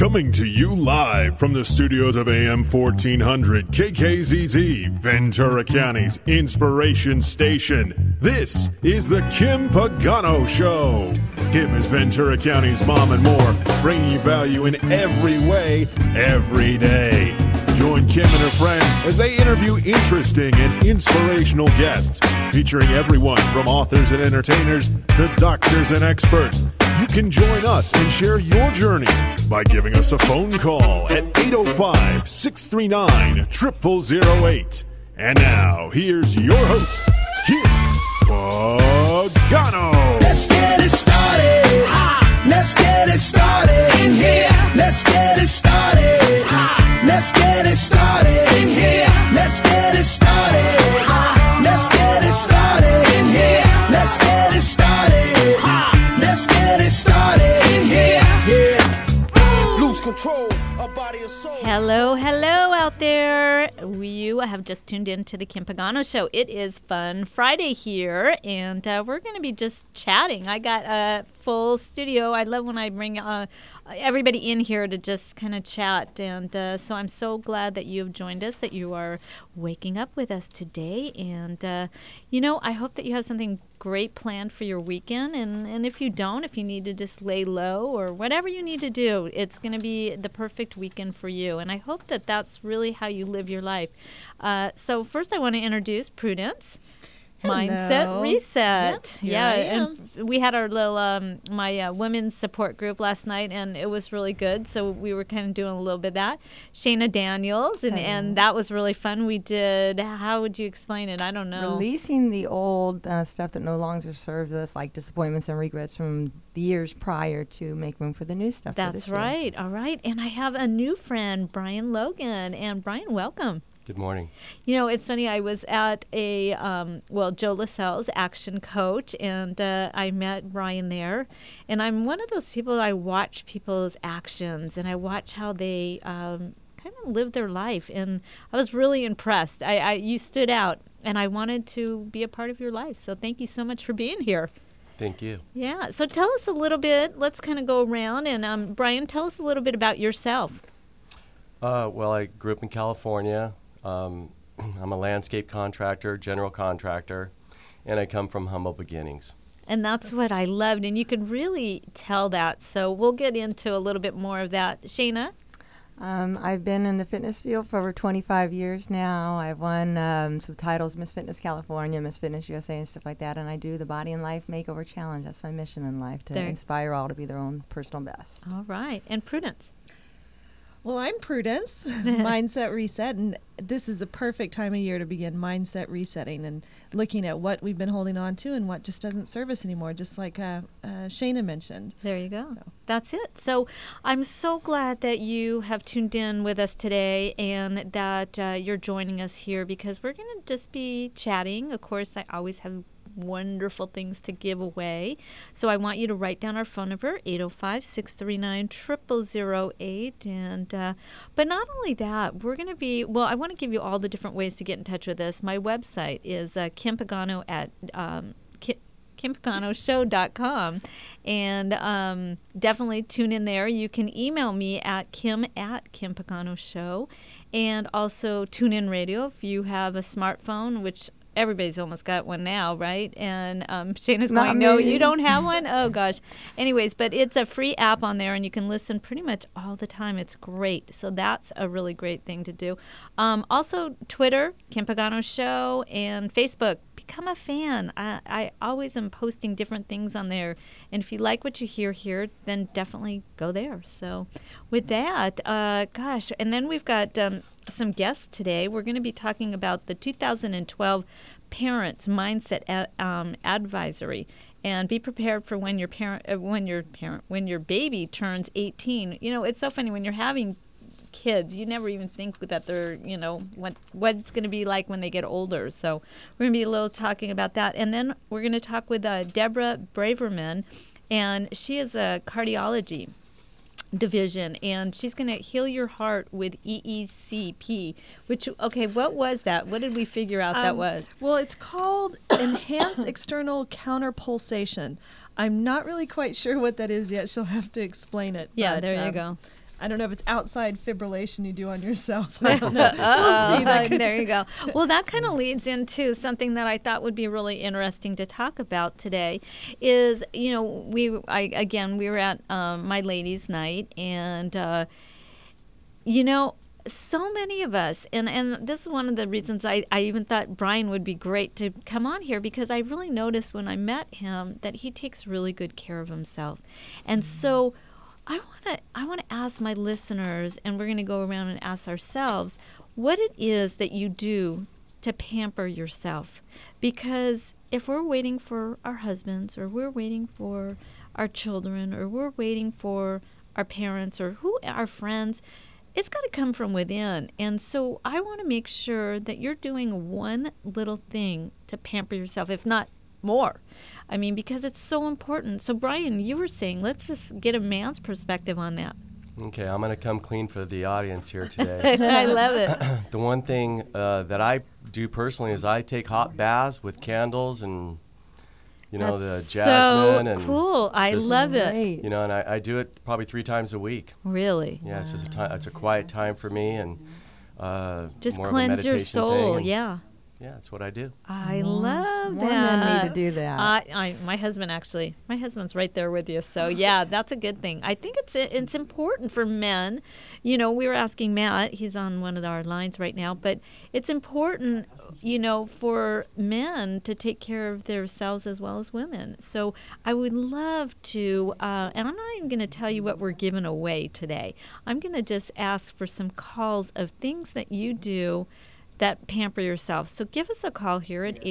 Coming to you live from the studios of AM 1400 KKZZ, Ventura County's Inspiration Station. This is the Kim Pagano Show. Kim is Ventura County's mom and more, bringing you value in every way, every day. Join Kim and her friends as they interview interesting and inspirational guests, featuring everyone from authors and entertainers to doctors and experts. You can join us and share your journey by giving us a phone call at 805-639-0008. And now, here's your host, Kim Pagano. Let's get it started. Let's get it started in here. Let's get it started. Let's get it started in here. Let's get it started. Let's get it started in here. Let's get it started. Let's get it started in here. Yeah. Lose control of body and soul. Hello out there. You have just tuned in to the Kim Pagano Show. It is Fun Friday here, and we're going to be just chatting. I got a full studio. I love when I bring everybody in here to just kind of chat, and so I'm so glad that you have joined us, that you are waking up with us today, and I hope that you have something great planned for your weekend, and if you don't, if you need to just lay low or whatever you need to do, it's going to be the perfect weekend for you, and I hope that that's really how you live your life. So first I want to introduce Prudence. Hello. Mindset Reset. Yeah, and we had our little my women's support group last night, and it was really good. So we were kind of doing a little bit of that. Shayna Daniels, and that was really fun. We did. How would you explain it? I don't know. Releasing the old stuff that no longer serves us, like disappointments and regrets from the years prior, to make room for the new stuff. That's right. All right. And I have a new friend, Brian Logan. And Brian, welcome. Good morning. You know, it's funny. I was at a, Joe Lascelles Action Coach, and I met Brian there. And I'm one of those people that I watch people's actions, and I watch how they kind of live their life. And I was really impressed. You stood out, and I wanted to be a part of your life. So thank you so much for being here. Thank you. Yeah. So tell us a little bit. Let's kind of go around. And Brian, tell us a little bit about yourself. Well, I grew up in California. I'm a landscape contractor, general contractor, and I come from humble beginnings. And that's what I loved, and you could really tell that. So we'll get into a little bit more of that. Shayna? I've been in the fitness field for over 25 years now. I've won some titles, Miss Fitness California, Miss Fitness USA, and stuff like that. And I do the Body and Life Makeover Challenge. That's my mission in life, to inspire all to be their own personal best. All right. And Prudence? Well, I'm Prudence, Mindset Reset, and this is the perfect time of year to begin mindset resetting and looking at what we've been holding on to and what just doesn't serve us anymore, just like Shayna mentioned. There you go. That's it. So I'm so glad that you have tuned in with us today and that you're joining us here, because we're going to just be chatting. Of course, I always have wonderful things to give away. So I want you to write down our phone number, 805-639-0008. And but not only that, we're going to be, I want to give you all the different ways to get in touch with us. My website is Kim Pagano at KimPaganoShow.com, and definitely tune in there. You can email me at Kim@KimPaganoShow, and also TuneIn Radio if you have a smartphone, which everybody's almost got one now, right? And Shayna's going, no, you don't have one? Oh, gosh. Anyways, but it's a free app on there, and you can listen pretty much all the time. It's great. So that's a really great thing to do. Also, Twitter, Kim Pagano Show, and Facebook. Become a fan. I always am posting different things on there. And if you like what you hear here, then definitely go there. So with that, and then we've got some guests today. We're going to be talking about the 2012 Parents Mindset Advisory, and be prepared for when your baby turns 18. You know, it's so funny when you're having kids, you never even think that they're, what it's going to be like when they get older. So we're going to be a little talking about that. And then we're going to talk with Deborah Braverman, and she is a cardiology division, and she's going to heal your heart with EECP, which, okay, what was that? What did we figure out that was? Well, it's called Enhanced External Counterpulsation. I'm not really quite sure what that is yet. She'll have to explain it. Yeah, but, there you go. I don't know if it's outside fibrillation you do on yourself. I don't know. We'll see. That There you go. Well, that kind of leads into something that I thought would be really interesting to talk about today. Is we were at my ladies' night, and so many of us, and this is one of the reasons I even thought Brian would be great to come on here, because I really noticed when I met him that he takes really good care of himself. And so I want to ask my listeners, and we're going to go around and ask ourselves, what it is that you do to pamper yourself. Because if we're waiting for our husbands, or we're waiting for our children, or we're waiting for our parents, or our friends, it's got to come from within. And so I want to make sure that you're doing one little thing to pamper yourself, if not more. I mean, because it's so important. So, Brian, you were saying, let's just get a man's perspective on that. Okay, I'm going to come clean for the audience here today. I love it. The one thing that I do personally is I take hot baths with candles and, That's the jasmine. so and cool. I love it. Great. and I do it probably 3 times a week. Really. Yeah, it's just it's a quiet time for me, and Just more cleanse of a your meditation soul. thing, and Yeah. Yeah, that's what I do. I love More that. men need to do that. My husband's right there with you. So yeah, that's a good thing. I think it's important for men. We were asking Matt, he's on one of our lines right now, but it's important, for men to take care of themselves as well as women. So I would love to, and I'm not even going to tell you what we're giving away today. I'm going to just ask for some calls of things that you do that pamper yourself. So give us a call here at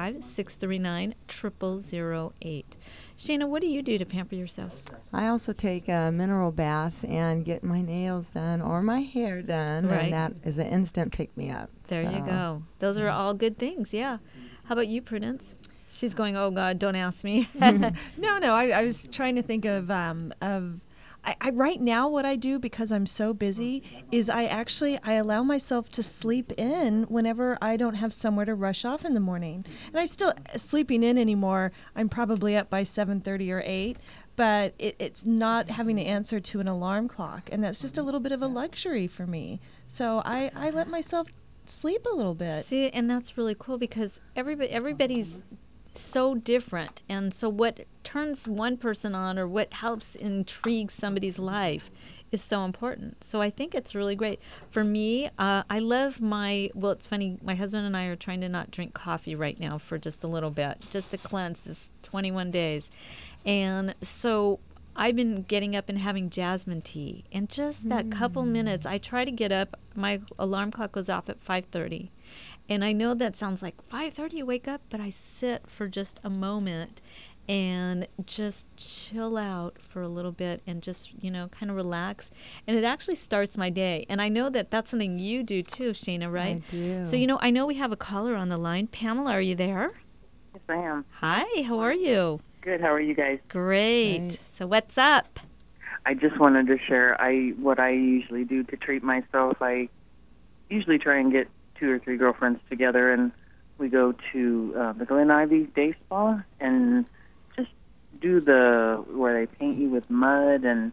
805-639-0008. Shana, what do you do to pamper yourself? I also take mineral baths and get my nails done or my hair done, Right. and that is an instant pick-me-up. There you So, go. Those are all good things, yeah. How about you, Prudence? She's going, oh, God, don't ask me. No, I was trying to think of I right now what I do, because I'm so busy, is I allow myself to sleep in whenever I don't have somewhere to rush off in the morning. And I still sleeping in anymore. I'm probably up by 7:30 or 8, but it's not having to answer to an alarm clock, and that's just a little bit of a luxury for me. So I let myself sleep a little bit. See, and that's really cool, because everybody's so different, and so what turns one person on, or what helps intrigue somebody's life, is so important. So I think it's really great. For me, I love it's funny, my husband and I are trying to not drink coffee right now for just a little bit, just to cleanse this 21 days. And so I've been getting up and having jasmine tea, and just that couple minutes, I try to get up, my alarm clock goes off at 5:30. And I know that sounds like 5:30 you wake up, but I sit for just a moment and just chill out for a little bit and just, kind of relax. And it actually starts my day. And I know that that's something you do too, Shana, right? I do. So, I know we have a caller on the line. Pamela, are you there? Yes, I am. Hi, how are you? Good. How are you guys? Great. Great. So what's up? I just wanted to share what I usually do to treat myself. I usually try and get 2 or 3 girlfriends together, and we go to the Glen Ivy Day Spa and just do where they paint you with mud and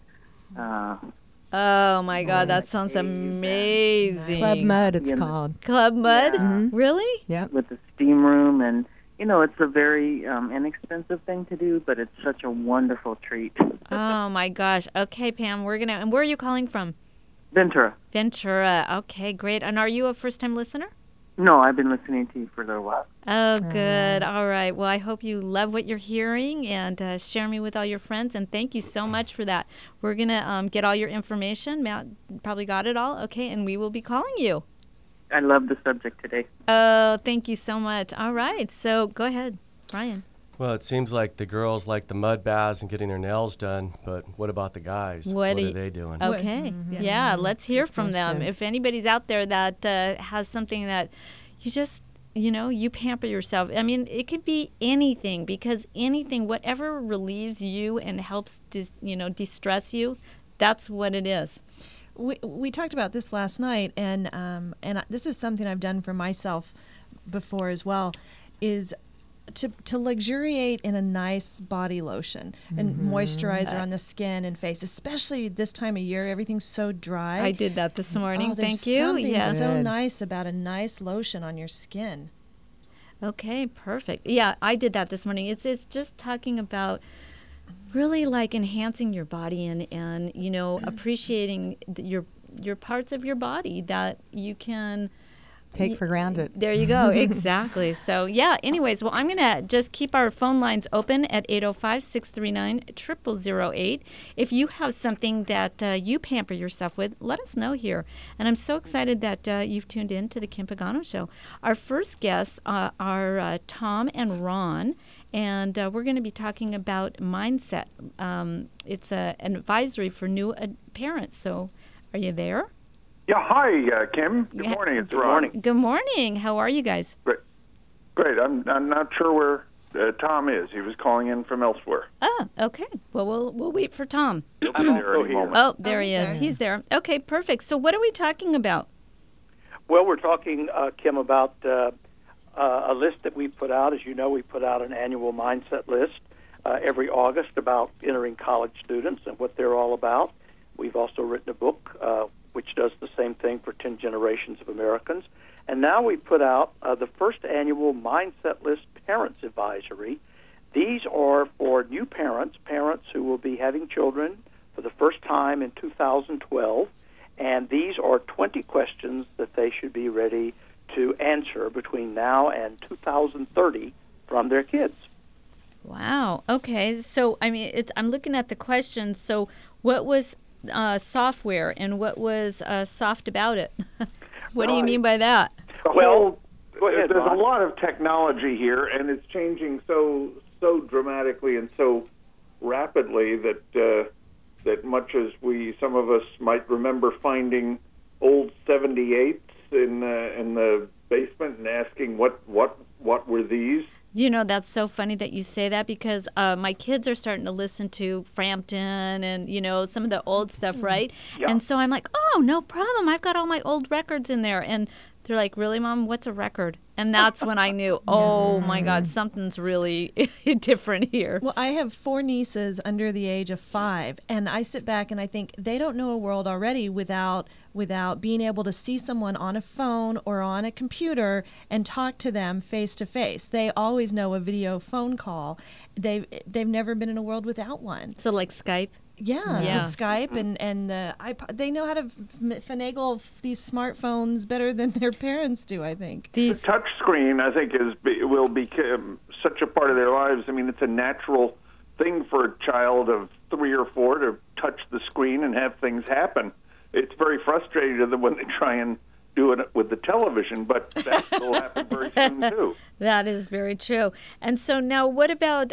Oh my God, that sounds amazing. Club Mud, it's You know. called. Club Mud? Yeah. Really? Yep. with the steam room, and it's a very inexpensive thing to do, but it's such a wonderful treat. Oh my gosh. Okay, Pam, and where are you calling from? Ventura. Ventura. Okay, great. And are you a first-time listener? No, I've been listening to you for a little while. Oh, good. All right. Well, I hope you love what you're hearing, and share me with all your friends. And thank you so much for that. We're going to get all your information. Matt probably got it all. Okay, and we will be calling you. I love the subject today. Oh, thank you so much. All right. So go ahead, Brian. Well, it seems like the girls like the mud baths and getting their nails done, but what about the guys? What are they doing? Okay. Yeah, let's hear from them. question. If anybody's out there that has something that you just, you pamper yourself. I mean, it could be anything, because anything, whatever relieves you and helps, de-stress you, that's what it is. We talked about this last night, and this is something I've done for myself before as well, is to luxuriate in a nice body lotion and moisturizer on the skin and face, especially this time of year. Everything's so dry. I did that this morning. Oh, there's Thank you. something Yes. so Good. nice about a nice lotion on your skin. Okay, perfect. Yeah, I did that this morning. It's just talking about really like enhancing your body and you know, appreciating your parts of your body that you can Take for granted. There you go. Exactly. So, yeah, anyways, well, I'm going to just keep our phone lines open at 805-639-0008. If you have something that you pamper yourself with, let us know here. And I'm so excited that you've tuned in to the Kim Pagano Show. Our first guests are Tom and Ron, and we're going to be talking about mindset. It's an advisory for new parents. So, are you there? Yeah, hi, Kim. Good morning. It's Ron. Good morning. How are you guys? Great. I'm not sure where Tom is. He was calling in from elsewhere. Oh, okay. Well, we'll wait for Tom. He'll be there any moment. Oh, there he he's is. there. He's there. Okay, perfect. So what are we talking about? Well, we're talking, Kim, about a list that we put out. As you know, we put out an annual mindset list every August about entering college students and what they're all about. We've also written a book which does the same thing for 10 generations of Americans. And now we put out the first annual Mindset List Parents Advisory. These are for new parents who will be having children for the first time in 2012. And these are 20 questions that they should be ready to answer between now and 2030 from their kids. Wow. Okay. So, I mean, I'm looking at the questions. So what was software and what was soft about it? What do you mean by that? Well, go ahead, there's Ron. a lot of technology here, and it's changing so dramatically and so rapidly that that much as some of us might remember finding old 78s in the basement and asking what were these. You know, that's so funny that you say that because my kids are starting to listen to Frampton and, you know, some of the old stuff, right? Yeah. And so I'm like, oh, no problem. I've got all my old records in there. And they're like, really, Mom? What's a record? And that's when I knew, oh, my God, something's really different here. Well, I have 4 nieces under the age of 5, and I sit back and I think they don't know a world already without being able to see someone on a phone or on a computer and talk to them face to face. They always know a video phone call. They've never been in a world without one. So like Skype? Yeah, Yeah. the Skype and the iPod. They know how to finagle these smartphones better than their parents do, I think. The touch screen, I think, will become such a part of their lives. I mean, it's a natural thing for a child of 3 or 4 to touch the screen and have things happen. It's very frustrating to them when they try and do it with the television, but that will happen very soon, too. That is very true. And so now what about,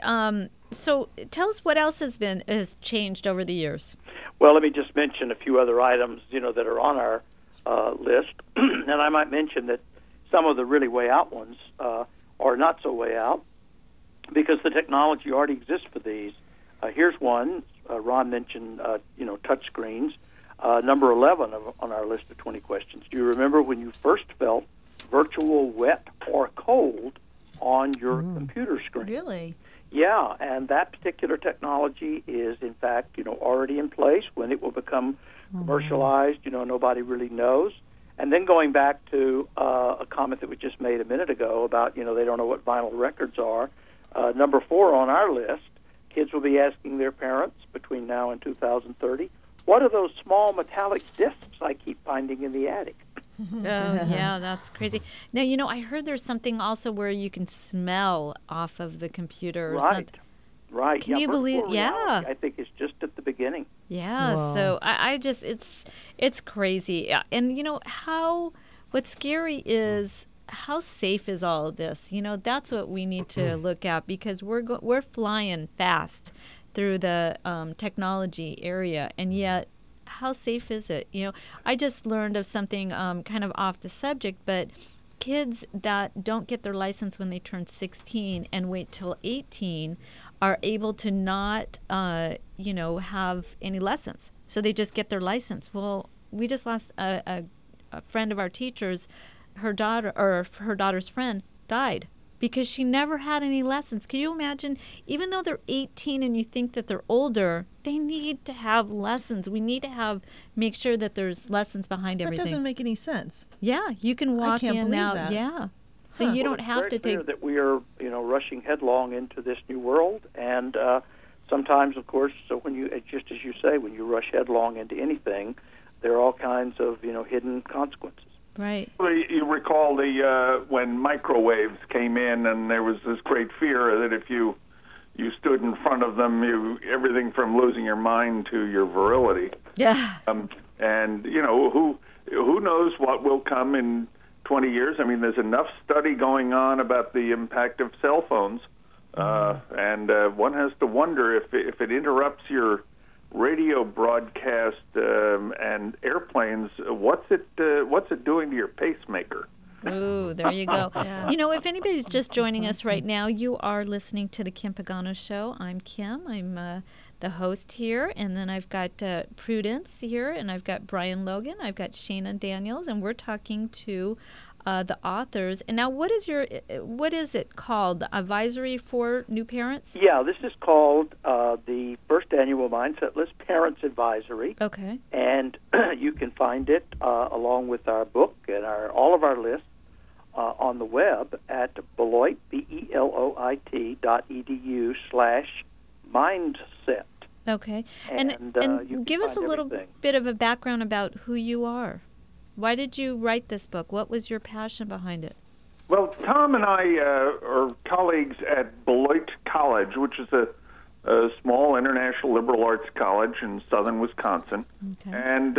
so tell us what else has changed over the years. Well, let me just mention a few other items, that are on our list. And I might mention that some of the really way out ones are not so way out because the technology already exists for these. Here's one. Ron mentioned, touch screens. Number 11 on our list of 20 questions. Do you remember when you first felt virtual wet or cold on your computer screen? Really? Yeah, and that particular technology is, in fact, already in place. When it will become commercialized, nobody really knows. And then going back to a comment that we just made a minute ago about, they don't know what vinyl records are. Number 4 on our list, kids will be asking their parents between now and 2030, what are those small metallic discs I keep finding in the attic? Oh, yeah, that's crazy. Now, I heard there's something also where you can smell off of the computer or something. Right. Can you believe? Virtual reality, I think it's just at the beginning. Yeah. Whoa. So I just, it's crazy. Yeah. And what's scary is how safe is all of this? That's what we need to look at because we're flying fast through the technology area, and yet how safe is it? I just learned of something kind of off the subject, but kids that don't get their license when they turn 16 and wait till 18 are able to not, have any lessons. So they just get their license. Well, we just lost a friend of our teacher's, her daughter's friend died because she never had any lessons. Can you imagine, even though they're 18 and you think that they're older, they need to have lessons. We need to make sure that there's lessons behind everything. That doesn't make any sense. Yeah, you can walk in and out. That. Yeah. So you don't have to take... that we are, rushing headlong into this new world, and sometimes, of course, so when you, just as you say, when you rush headlong into anything, there are all kinds of, hidden consequences. Right. Well, you recall when microwaves came in, and there was this great fear that if you stood in front of them, everything from losing your mind to your virility. Yeah. And who knows what will come in 20 years? I mean, there's enough study going on about the impact of cell phones, and one has to wonder if it interrupts your radio broadcast and airplanes, what's it doing to your pacemaker? Ooh, there you go. Yeah. If anybody's just joining us right now, you are listening to the Kim Pagano Show. I'm Kim. I'm the host here, and then I've got Prudence here, and I've got Brian Logan. I've got Shana Daniels, and we're talking to the authors. And now, what is it called? The Advisory for New Parents? Yeah, this is called the first annual Mindset List Parents Advisory. Okay. And you can find it along with our book and all of our lists on the web at Beloit, BELOIT.edu/mindset. Okay. And give us a little bit of a background about who you are. Why did you write this book? What was your passion behind it? Well, Tom and I are colleagues at Beloit College, which is a small international liberal arts college in southern Wisconsin. Okay. And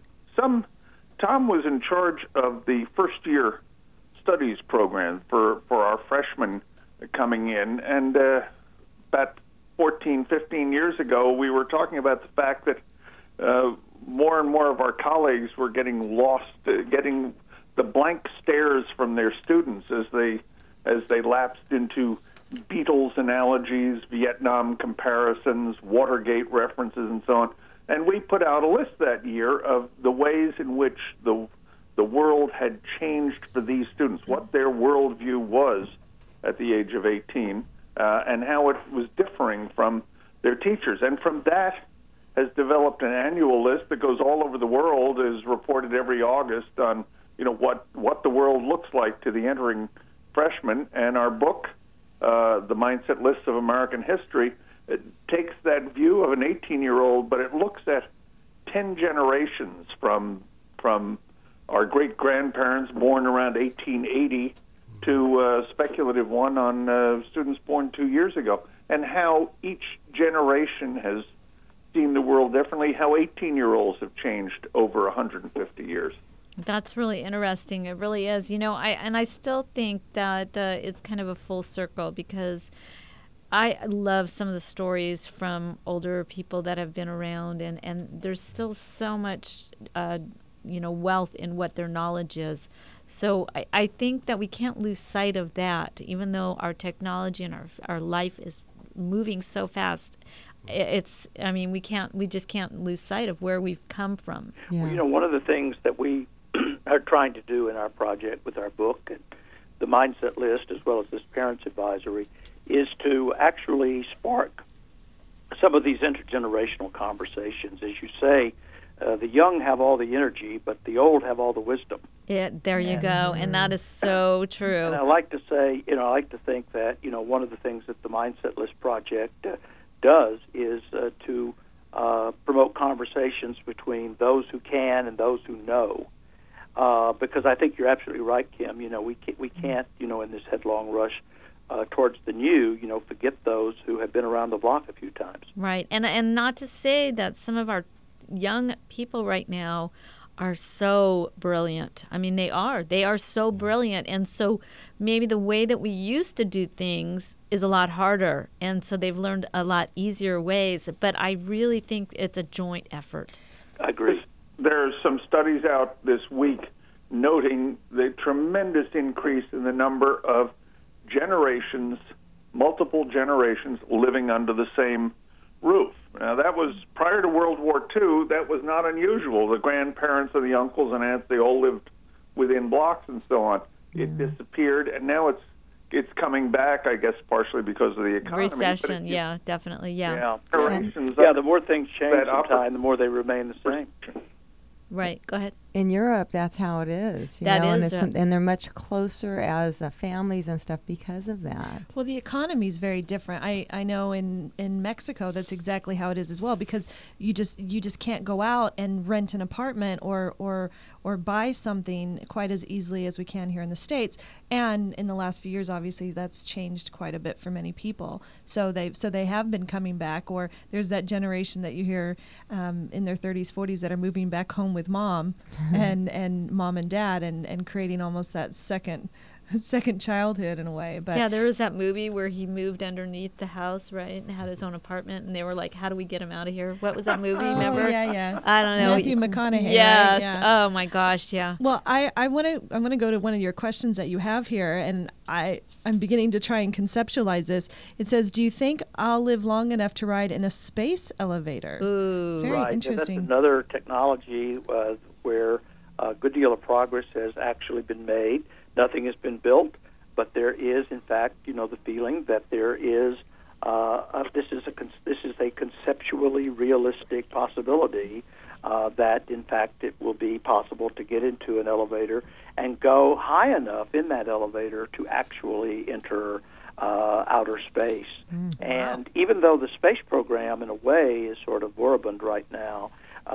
Tom was in charge of the first-year studies program for our freshmen coming in. And about 14, 15 years ago, we were talking about the fact that more and more of our colleagues were getting lost, getting the blank stares from their students as they lapsed into Beatles analogies, Vietnam comparisons, Watergate references, and so on. And we put out a list that year of the ways in which the world had changed for these students, what their worldview was at the age of 18, and how it was differing from their teachers. And from that has developed an annual list that goes all over the world, is reported every August on what the world looks like to the entering freshman. And our book, The Mindset List of American History, it takes that view of an 18-year-old, but it looks at 10 generations from our great-grandparents born around 1880 to a speculative one on students born 2 years ago, and how each generation has seen the world differently, how 18-year-olds have changed over 150 years. That's really interesting. It really is. I still think that it's kind of a full circle, because I love some of the stories from older people that have been around, and there's still so much, wealth in what their knowledge is. So I think that we can't lose sight of that, even though our technology and our life is moving so fast. We just can't lose sight of where we've come from. Yeah. Well, one of the things that we are trying to do in our project with our book and the Mindset List, as well as this Parents Advisory, is to actually spark some of these intergenerational conversations. As you say, the young have all the energy, but the old have all the wisdom. There you go, and that is so true. And I like to say, I like to think that, one of the things that the Mindset List Project does is to promote conversations between those who can and those who know. Because I think you're absolutely right, Kim. We can't, in this headlong rush towards the new, forget those who have been around the block a few times. Right, and not to say that some of our young people right now are so brilliant. I mean, they are so brilliant, and so maybe the way that we used to do things is a lot harder, and so they've learned a lot easier ways. But I really think it's a joint effort. I agree. There's some studies out this week noting the tremendous increase in the number of generations, multiple generations, living under the same roof. Now, that was prior to World War II. That was not unusual. The grandparents and the uncles and aunts, they all lived within blocks and so on. It disappeared, and now it's it's coming back, I guess, partially because of the economy. Recession, yeah, definitely, yeah. The more things change in time, the more they remain the same. Right, go ahead. In Europe, that's how it is. And they're much closer as families and stuff because of that. Well, the economy is very different. I know in Mexico that's exactly how it is as well, because you just can't go out and rent an apartment or buy something quite as easily as we can here in the States. And in the last few years, obviously, that's changed quite a bit for many people. So they have been coming back, or there's that generation that you hear in their 30s, 40s that are moving back home with mom. and mom and dad and creating almost that second childhood in a way. But yeah, there was that movie where he moved underneath the house, right, and had his own apartment, and they were like, how do we get him out of here? What was that movie, remember? Yeah. I don't know. Matthew McConaughey. Yes. Right? Yeah. Oh my gosh, yeah. Well, I'm gonna go to one of your questions that you have here, and I'm beginning to try and conceptualize this. It says, do you think I'll live long enough to ride in a space elevator? Ooh. Very interesting. That's another technology where a good deal of progress has actually been made. Nothing has been built, but there is, in fact, the feeling that there is this is a conceptually realistic possibility that, in fact, it will be possible to get into an elevator and go high enough in that elevator to actually enter outer space. And even though the space program, in a way, is sort of moribund right now,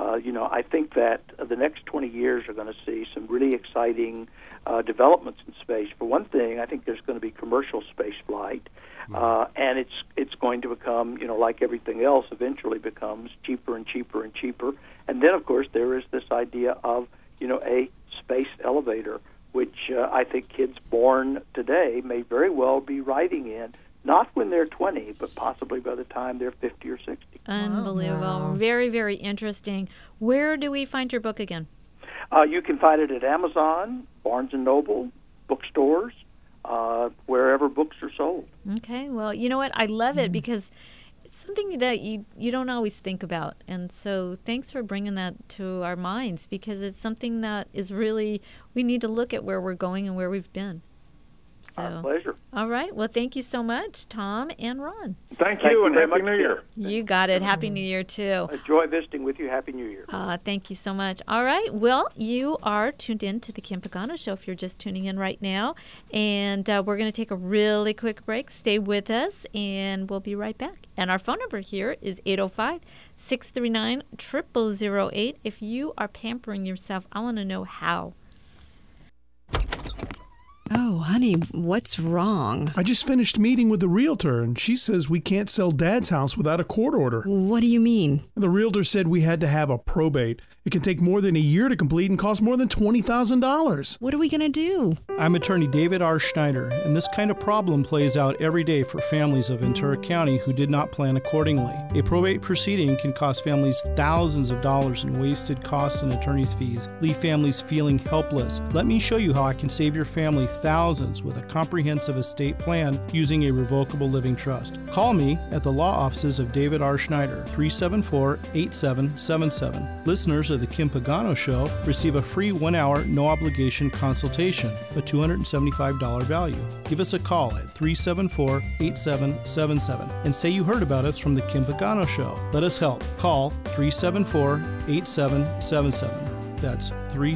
I think that the next 20 years are going to see some really exciting developments in space. For one thing, I think there's going to be commercial space flight, and it's going to become, like everything else, eventually becomes cheaper and cheaper and cheaper. And then, of course, there is this idea of, a space elevator, which I think kids born today may very well be riding in, not when they're 20, but possibly by the time they're 50 or 60. Unbelievable. Wow. Very, very interesting. Where do we find your book again? You can find it at Amazon, Barnes & Noble, bookstores, wherever books are sold. Okay. Well, you know what? I love it because it's something that you don't always think about. And so thanks for bringing that to our minds, because it's something that is really, we need to look at where we're going and where we've been. Our pleasure. All right. Well, thank you so much, Tom and Ron. Thank you, and Happy New Year. You got it. Happy New Year, too. Enjoy visiting with you. Happy New Year. Thank you so much. All right. Well, you are tuned in to the Kim Pagano Show if you're just tuning in right now. And we're going to take a really quick break. Stay with us, and we'll be right back. And our phone number here is 805-639-0008. If you are pampering yourself, I want to know how. Oh, honey, what's wrong? I just finished meeting with the realtor, and she says we can't sell Dad's house without a court order. What do you mean? The realtor said we had to have a probate. It can take more than a year to complete and cost more than $20,000. What are we going to do? I'm attorney David R. Schneider, and this kind of problem plays out every day for families of Ventura County who did not plan accordingly. A probate proceeding can cost families thousands of dollars in wasted costs and attorney's fees, leave families feeling helpless. Let me show you how I can save your family thousands with a comprehensive estate plan using a revocable living trust. Call me at the law offices of David R. Schneider, 374-8777. Listeners of the Kim Pagano Show receive a free 1-hour, no-obligation consultation, a $275 value. Give us a call at 374-8777 and say you heard about us from the Kim Pagano Show. Let us help. Call 374-8777. That's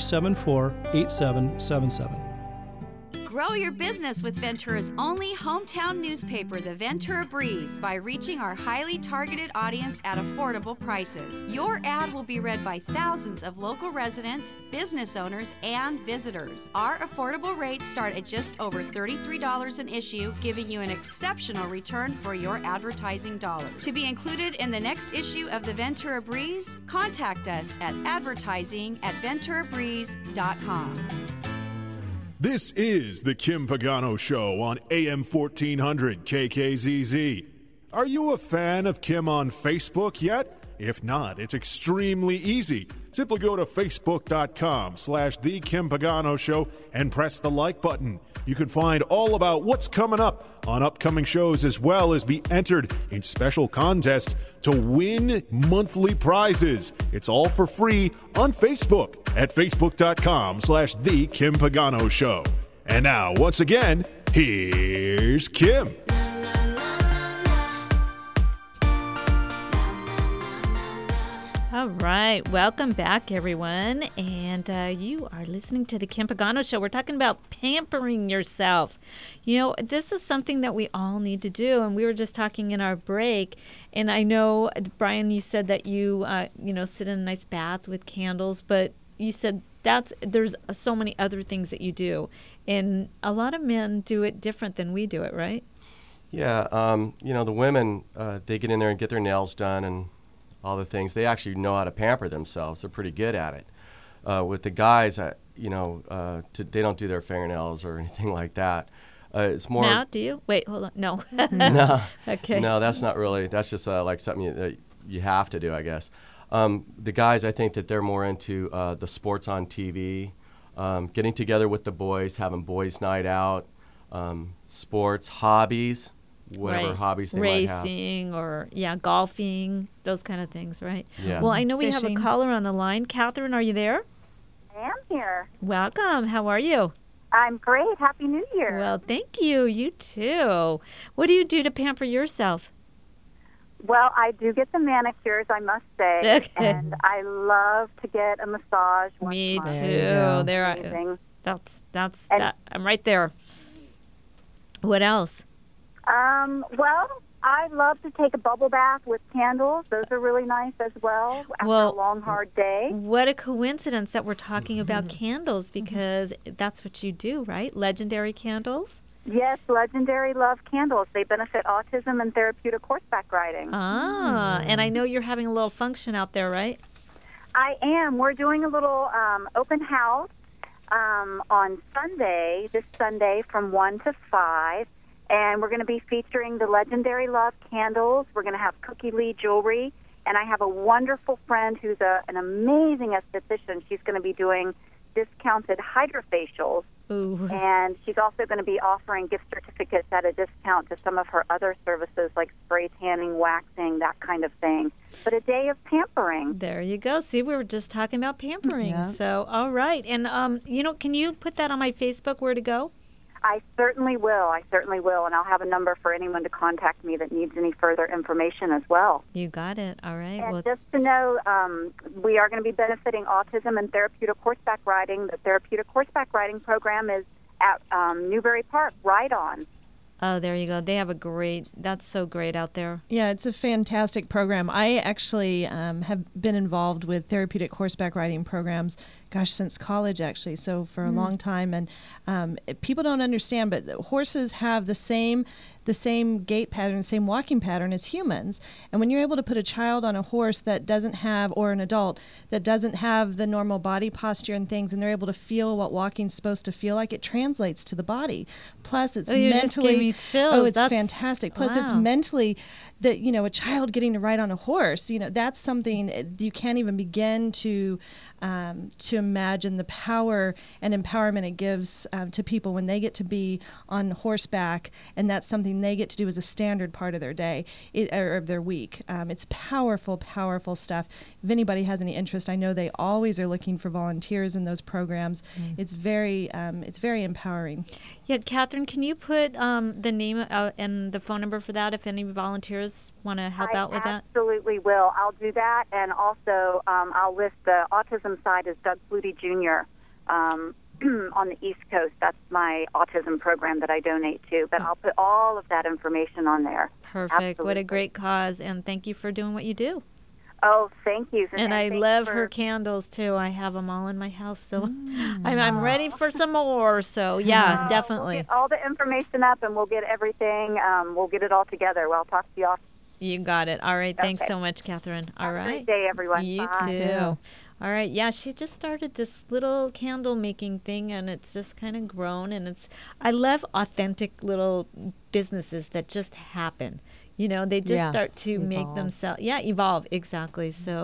374-8777. Grow your business with Ventura's only hometown newspaper, the Ventura Breeze, by reaching our highly targeted audience at affordable prices. Your ad will be read by thousands of local residents, business owners, and visitors. Our affordable rates start at just over $33 an issue, giving you an exceptional return for your advertising dollars. To be included in the next issue of the Ventura Breeze, contact us at advertising@venturabreeze.com. This is the Kim Pagano Show on AM 1400 KKZZ. Are you a fan of Kim on Facebook yet? If not, it's extremely easy. Simply go to facebook.com/The Kim Pagano Show and press the like button. You can find all about what's coming up on upcoming shows, as well as be entered in special contests to win monthly prizes. It's all for free on Facebook at facebook.com/The Kim Pagano Show. And now, once again, Here's Kim. All right, welcome back, everyone. And you are listening to the Kim Pagano Show. We're talking about pampering yourself. You know, this is something that we all need to do. And we were just talking in our break. And I know, Brian, you said that you, sit in a nice bath with candles. But you said there's so many other things that you do. And a lot of men do it different than we do it, right? Yeah, the women, they get in there and get their nails done and all the things. They actually know how to pamper themselves. They're pretty good at it. With the guys, they don't do their fingernails or anything like that. It's more. Now, do you? Wait, hold on. No. No. Okay. No, that's not really. That's just like something that you have to do, I guess. The guys, I think that they're more into the sports on TV, getting together with the boys, having boys' night out, sports, hobbies. Whatever hobbies they might have. Racing or, golfing, those kind of things, right? Yeah. Well, I know we Fishing. have a caller on the line. Catherine, are you there? I am here. Welcome. How are you? I'm great. Happy New Year. Well, thank you. You too. What do you do to pamper yourself? Well, I do get the manicures, I must say. Okay. And I love to get a massage once Me a month. too. There Amazing. that's that. I'm right there. What else? Well, I love to take a bubble bath with candles. Those are really nice as well after a long, hard day. What a coincidence that we're talking about candles, because that's what you do, right? Legendary Candles? Yes, Legendary Love Candles. They benefit autism and therapeutic horseback riding. And I know you're having a little function out there, right? I am. We're doing a little open house on Sunday, this Sunday from 1 to 5. And we're going to be featuring the Legendary Love Candles. We're going to have Cookie Lee jewelry. And I have a wonderful friend who's an amazing esthetician. She's going to be doing discounted hydrofacials. Ooh. And she's also going to be offering gift certificates at a discount to some of her other services like spray tanning, waxing, that kind of thing. But a day of pampering. There you go. See, we were just talking about pampering. Yeah. So, all right. And, can you put that on my Facebook, where to go? I certainly will. And I'll have a number for anyone to contact me that needs any further information as well. You got it. All right. And just to know, we are going to be benefiting autism and therapeutic horseback riding. The therapeutic horseback riding program is at Newbury Park, Ride On. Oh, there you go. They have that's so great out there. Yeah, it's a fantastic program. I actually have been involved with therapeutic horseback riding programs, since college, actually, so for a long time. And people don't understand, but horses have the same gait pattern, the same walking pattern as humans. And when you're able to put a child on a horse that doesn't have, or an adult that doesn't have the normal body posture and things, and they're able to feel what walking's supposed to feel like, it translates to the body. Plus, it's you mentally. Just gave me chills. Oh, it's That's fantastic. Plus, it's wow. mentally that, a child getting to ride on a horse, that's something you can't even begin to imagine the power and empowerment it gives to people when they get to be on horseback, and that's something they get to do as a standard part of their day or of their week. It's powerful, powerful stuff. If anybody has any interest, I know they always are looking for volunteers in those programs. It's very empowering. Yeah, Catherine, can you put the name and the phone number for that if any volunteers want to help out with that? Absolutely will. I'll do that, and also I'll list the autism side as Doug Flutie Jr. On the East Coast. That's my autism program that I donate to, but I'll put all of that information on there. Perfect. Absolutely. What a great cause, and thank you for doing what you do. Oh, thank you. And I love her candles, too. I have them all in my house, so I'm ready for some more. So, yeah, definitely. We'll get all the information up, and we'll get everything. We'll get it all together. Well, I'll talk to you off. You got it. All right. Thanks Okay. so much, Catherine. All right. Have a great day, everyone. You Bye. too. All right. Yeah, she just started this little candle making thing, and it's just kind of grown. And I love authentic little businesses that just happen. They just start to make themselves, evolve. Exactly. So,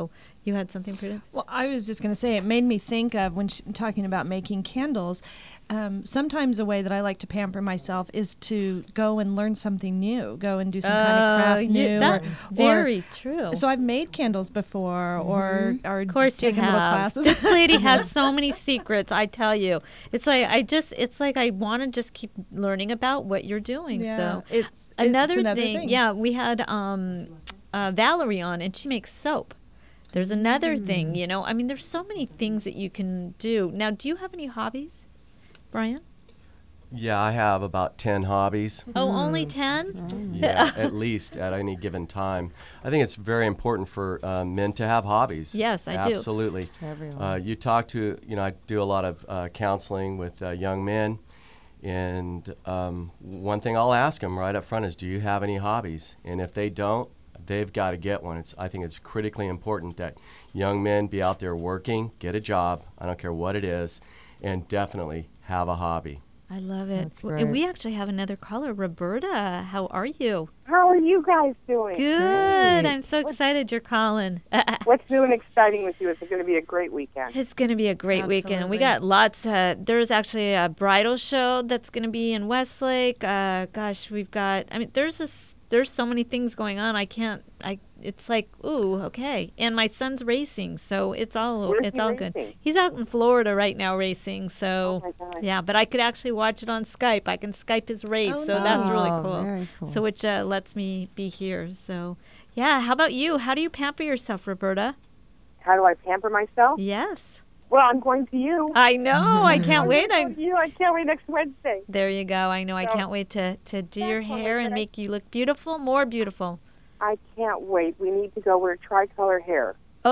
You had something, Prudence? Well, I was just going to say, it made me think of when talking about making candles. Sometimes a way that I like to pamper myself is to go and learn something new, go and do some kind of craft new. Very true. So I've made candles before, or of course taken you little have. classes. This lady has so many secrets. I tell you, it's like I want to just keep learning about what you're doing. Yeah, so it's another another thing. thing. Yeah, we had Valerie on, and she makes soap. There's another thing, you know. I mean, there's so many things that you can do. Now, do you have any hobbies, Brian? Yeah, I have about 10 hobbies. Oh, only 10? Yeah, at least at any given time. I think it's very important for men to have hobbies. Yes, I do. Absolutely. Everyone. You talk to, I do a lot of counseling with young men, and one thing I'll ask them right up front is, do you have any hobbies? And if they don't, they've got to get one. I think it's critically important that young men be out there working, get a job, I don't care what it is, and definitely have a hobby. I love it. That's great. And we actually have another caller, Roberta. How are you? How are you guys doing? Good. I'm so excited you're calling. What's new and exciting with you? It's going to be a great weekend. It's going to be a great weekend. We got lots. There's actually a bridal show that's going to be in Westlake. We've got. I mean, there's so many things going on. It's like, ooh, okay. And my son's racing, so it's all good. He's out in Florida right now racing. So yeah, but I could actually watch it on Skype. I can Skype his race, so that's really cool. Very cool. So which lets me be here. So yeah, how about you? How do you pamper yourself, Roberta? How do I pamper myself? Yes. Well, I'm going to you. I know. I can't wait. I'm going to you. I can't wait next Wednesday. There you go. I know. I can't wait to do your hair and make you look beautiful, more beautiful. I can't wait. We need to go wear tricolor hair.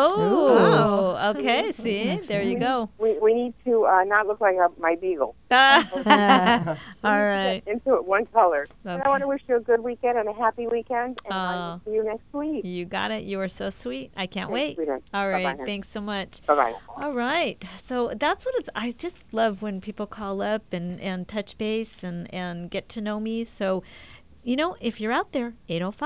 Oh, okay. See, there you go. We need to not look like my beagle. All right. Into it one color. Okay. And I want to wish you a good weekend and a happy weekend. And I will see you next week. You got it. You are so sweet. I can't wait. Sweetheart. All right. Bye-bye. Thanks so much. Bye-bye. All right. So that's what it's. I just love when people call up and touch base and get to know me. So, if you're out there,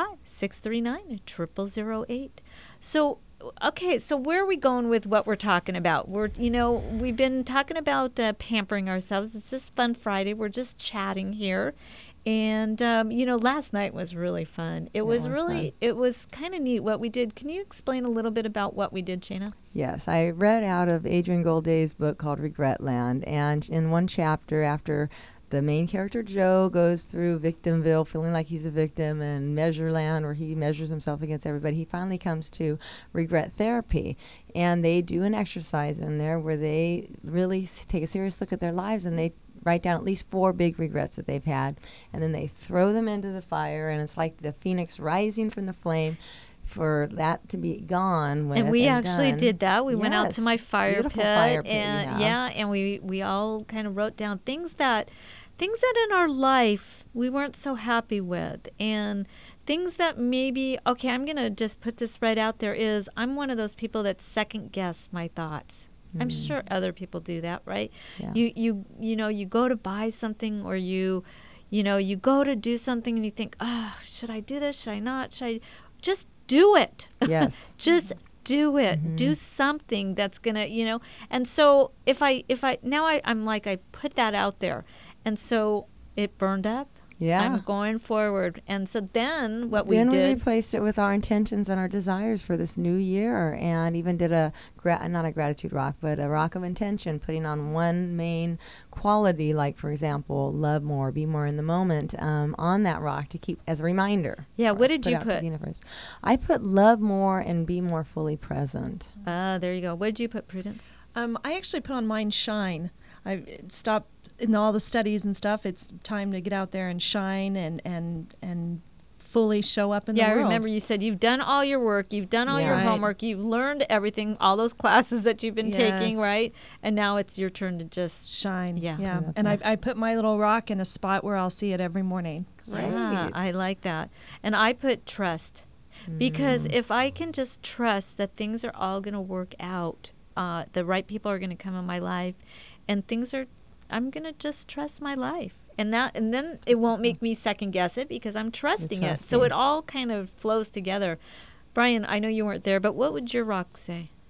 805-639-0008. So, okay, so where are we going with what we're talking about? We've been talking about pampering ourselves. It's just Fun Friday. We're just chatting here. And, last night was really fun. It was kind of neat what we did. Can you explain a little bit about what we did, Shana? Yes, I read out of Adrian Golday's book called Regretland. And in one chapter, after the main character, Joe, goes through Victimville, feeling like he's a victim, and Measureland, where he measures himself against everybody. He finally comes to regret therapy. And they do an exercise in there where they really take a serious look at their lives, and they write down at least 4 big regrets that they've had. And then they throw them into the fire, and it's like the phoenix rising from the flame for that to be gone. And we actually did that. We went out Yes, to my fire beautiful pit, fire pit you and have. and we all kind of wrote down things that in our life we weren't so happy with, and things that maybe, okay, I'm going to just put this right out there, is I'm one of those people that second guess my thoughts. I'm sure other people do that, right? Yeah. You go to buy something, or you go to do something and you think, should I do this? Should I not? Should I just do it? Yes. Just do it. Do something that's gonna, And so I'm like, I put that out there, and so it burned up. Yeah. I'm going forward. And so then what we Then we did. replaced it with our intentions and our desires for this new year, and even did not a gratitude rock, but a rock of intention, putting on one main quality, like, for example, love more, be more in the moment, on that rock to keep as a reminder. Yeah, what did you out to put? the universe. I put love more and be more fully present. There you go. What did you put, Prudence? I actually put on mine shine. I stopped in all the studies and stuff. It's time to get out there and shine and fully show up in the world. Yeah, I remember you said you've done all your work, you've done all your homework, you've learned everything, all those classes that you've been taking, right? And now it's your turn to just shine. Yeah. And I put my little rock in a spot where I'll see it every morning. Yeah, I like that. And I put trust. Because if I can just trust that things are all going to work out, the right people are going to come in my life, and I'm going to just trust my life. And then it won't make me second guess it, because I'm trusting it. So it all kind of flows together. Brian, I know you weren't there, but what would your rock say?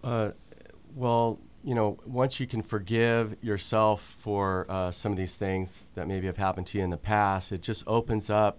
Well, once you can forgive yourself for some of these things that maybe have happened to you in the past, it just opens up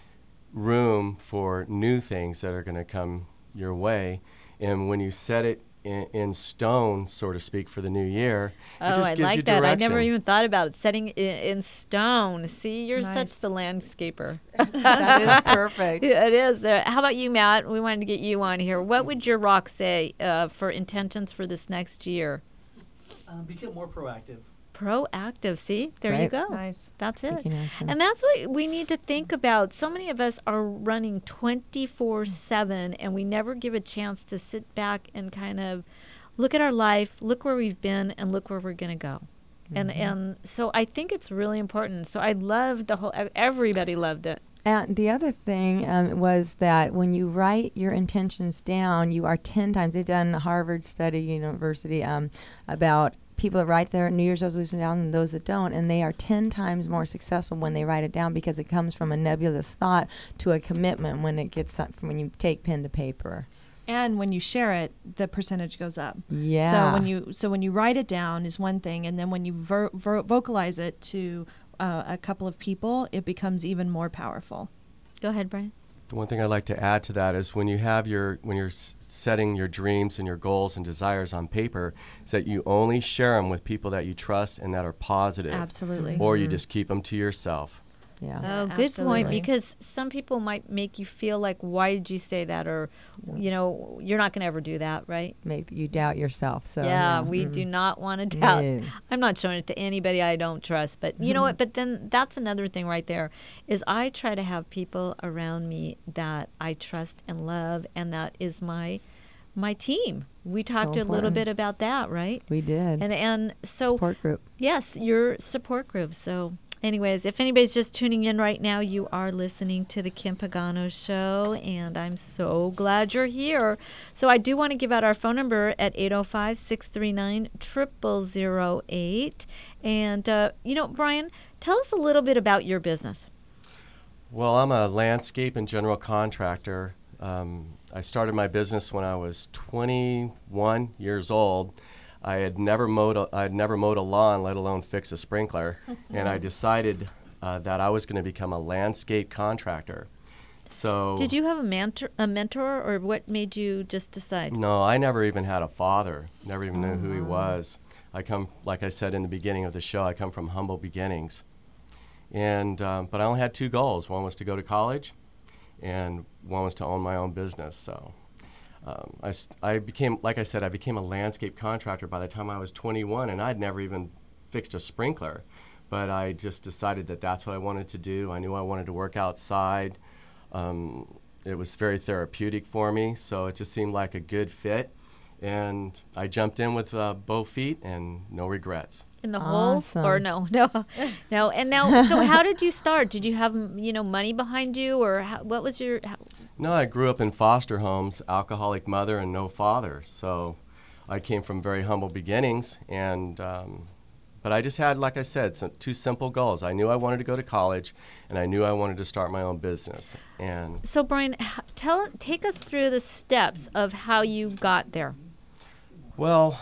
room for new things that are going to come your way. And when you set it in stone, so to speak, for the new year, it just I gives like you that. direction. I never even thought about it. Setting in stone. See, you're such the landscaper. That is perfect. Yeah, it is. How about you, Matt? We wanted to get you on here. What would your rock say for intentions for this next year? Become more proactive. Proactive. See, there you go. Nice. That's it. Taking action. And that's what we need to think about. So many of us are running 24/7, and we never give a chance to sit back and kind of look at our life, look where we've been, and look where we're going to go. And so I think it's really important. So I loved everybody loved it. And the other thing was that when you write your intentions down, you are 10 times, they've done a Harvard study, university, about people that write their New Year's resolution down and those that don't, and they are 10 times more successful when they write it down because it comes from a nebulous thought to a commitment when you take pen to paper. And when you share it, the percentage goes up. Yeah. So when you write it down is one thing, and then when you vocalize it to a couple of people, it becomes even more powerful. Go ahead, Brian. The one thing I'd like to add to that is when you're setting your dreams and your goals and desires on paper, is that you only share them with people that you trust and that are positive. Absolutely. Or you just keep them to yourself. Yeah. Oh, good point. Because some people might make you feel like, why did you say that? Or, you're not going to ever do that, right? Make you doubt yourself. So we do not want to doubt. No. I'm not showing it to anybody I don't trust. But you know what? But then that's another thing right there is I try to have people around me that I trust and love, and that is my team. We talked a little bit about that, right? We did. And so support group. Yes, your support group. So anyways, if anybody's just tuning in right now, you are listening to the Kim Pagano Show, and I'm so glad you're here. So I do want to give out our phone number at 805-639-0008. And, Brian, tell us a little bit about your business. Well, I'm a landscape and general contractor. I started my business when I was 21 years old. I had never mowed a lawn, let alone fix a sprinkler, and I decided that I was going to become a landscape contractor. So did you have a mentor, or what made you just decide? No, I never even had a father. Never even knew who he was. I come, like I said in the beginning of the show, I come from humble beginnings, and but I only had two goals. One was to go to college, and one was to own my own business. So. I became a landscape contractor by the time I was 21, and I'd never even fixed a sprinkler. But I just decided that that's what I wanted to do. I knew I wanted to work outside. It was very therapeutic for me, so it just seemed like a good fit. And I jumped in with both feet and no regrets. In the hole? Or no. And now, so how did you start? Did you have, money behind you, or what was your... No, I grew up in foster homes, alcoholic mother and no father. So I came from very humble beginnings, and but I just had, like I said, two simple goals. I knew I wanted to go to college, and I knew I wanted to start my own business. And so, Brian, take us through the steps of how you got there. Well,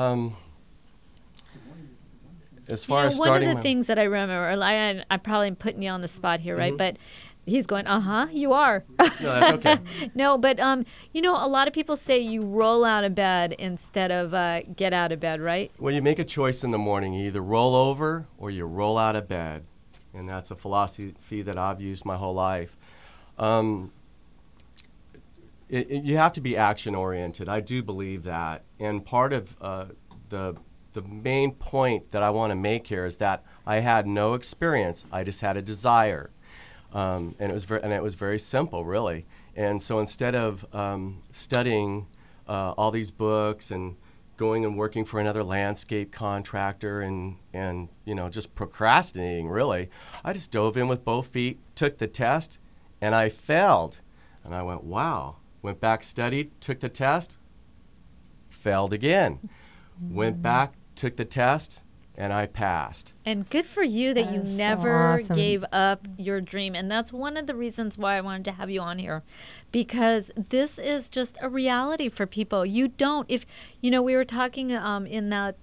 as far as starting, one of the things that I remember, I probably am putting you on the spot here, right? But he's going, you are. No, that's okay. No, but, a lot of people say you roll out of bed instead of get out of bed, right? Well, you make a choice in the morning. You either roll over or you roll out of bed. And that's a philosophy that I've used my whole life. You have to be action-oriented. I do believe that. And part of the main point that I want to make here is that I had no experience. I just had a desire. And it was very simple, really. And so instead of studying all these books and going and working for another landscape contractor and just procrastinating, really, I just dove in with both feet, took the test, and I failed. And I went, wow. Went back, studied, took the test, failed again. Went back, took the test, and I passed. And good for you that you That is so never awesome. gave up your dream. And that's one of the reasons why I wanted to have you on here, because this is just a reality for people. You don't, if, we were talking in that,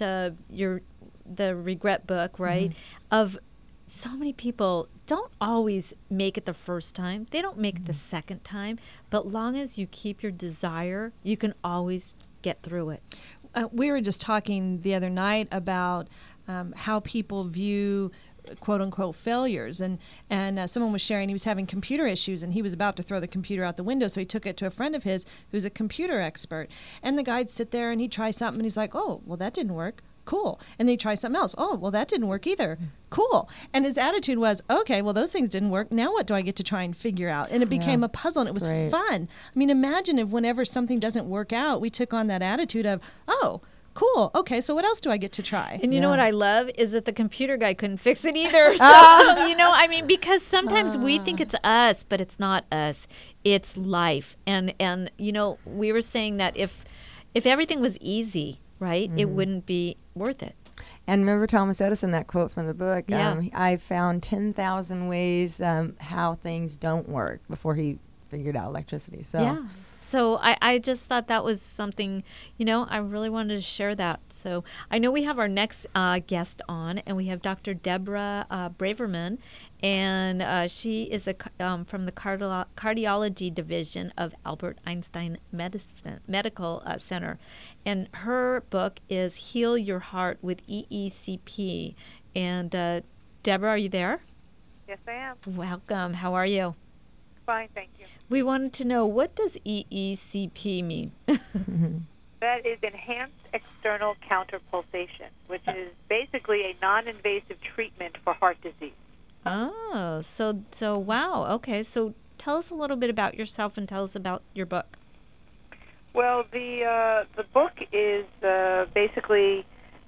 the regret book, right? Of so many people don't always make it the first time. They don't make it the second time. But long as you keep your desire, you can always get through it. We were just talking the other night about how people view quote unquote failures, and someone was sharing he was having computer issues and he was about to throw the computer out the window, so he took it to a friend of his who's a computer expert, and the guy'd sit there and he'd try something and he's like, oh, well, that didn't work. Cool. And then he'd try something else. Oh, well, that didn't work either. Cool. And his attitude was, okay, well, those things didn't work. Now what do I get to try and figure out? And it became a puzzle, and it was great. fun. I mean, imagine if whenever something doesn't work out, we took on that attitude of, oh, cool. Okay, so what else do I get to try? And you know what I love is that the computer guy couldn't fix it either. So, because sometimes we think it's us, but it's not us. It's life. And we were saying that if everything was easy, right, it wouldn't be worth it. And remember Thomas Edison, that quote from the book, Yeah. I found 10,000 ways how things don't work before he figured out electricity. So Yeah. So I just thought that was something, I really wanted to share that. So I know we have our next guest on, and we have Dr. Deborah Braverman, and she is from the cardiology division of Albert Einstein Medical Center. And her book is Heal Your Heart with EECP. And Deborah, are you there? Yes, I am. Welcome. How are you? Fine, thank you. We wanted to know, what does EECP mean? That is Enhanced External Counterpulsation, which is basically a non-invasive treatment for heart disease. Oh, so wow. Okay, so tell us a little bit about yourself and tell us about your book. Well, the book is basically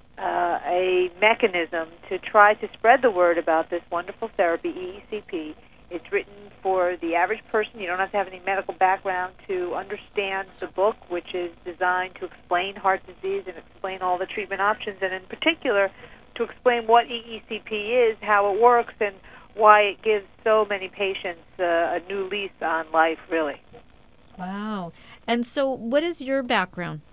a mechanism to try to spread the word about this wonderful therapy, EECP. It's written for the average person. You don't have to have any medical background to understand the book, which is designed to explain heart disease and explain all the treatment options, and in particular to explain what EECP is, how it works, and why it gives so many patients a new lease on life, really. Wow. And so what is your background?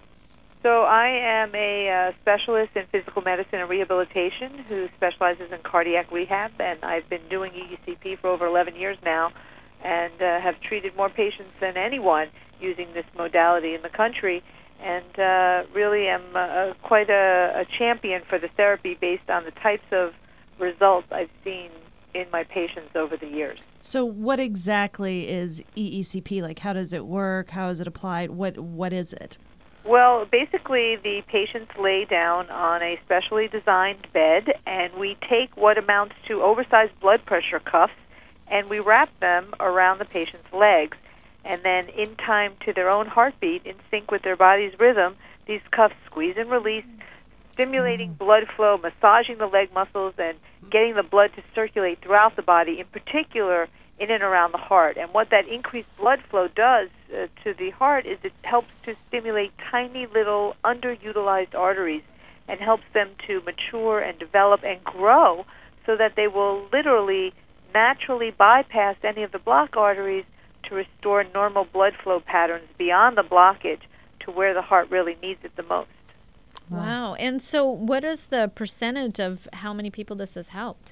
So I am a specialist in physical medicine and rehabilitation who specializes in cardiac rehab, and I've been doing EECP for over 11 years now and have treated more patients than anyone using this modality in the country, and really am quite a champion for the therapy based on the types of results I've seen in my patients over the years. So what exactly is EECP? Like, how does it work? How is it applied? What is it? Well, basically, the patients lay down on a specially designed bed, and we take what amounts to oversized blood pressure cuffs, and we wrap them around the patient's legs. And then, in time to their own heartbeat, in sync with their body's rhythm, these cuffs squeeze and release, stimulating blood flow, massaging the leg muscles, and getting the blood to circulate throughout the body, in particular in and around the heart. And what that increased blood flow does to the heart is it helps to stimulate tiny little underutilized arteries and helps them to mature and develop and grow so that they will literally naturally bypass any of the block arteries to restore normal blood flow patterns beyond the blockage to where the heart really needs it the most. Wow. And so what is the percentage of how many people this has helped?